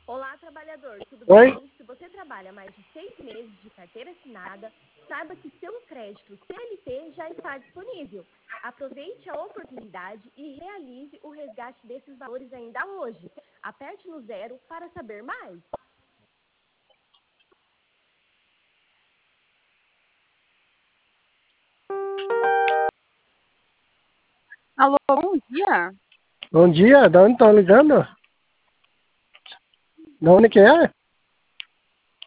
Olá, trabalhador, tudo Oi? bem? Se você trabalha mais de 6 meses de carteira assinada, saiba que seu crédito CLT já está disponível. Aproveite a oportunidade e realize o resgate desses valores ainda hoje. Aperte no 0 para saber mais. Alô, bom dia. Bom dia, da onde estão ligando? Da onde que é?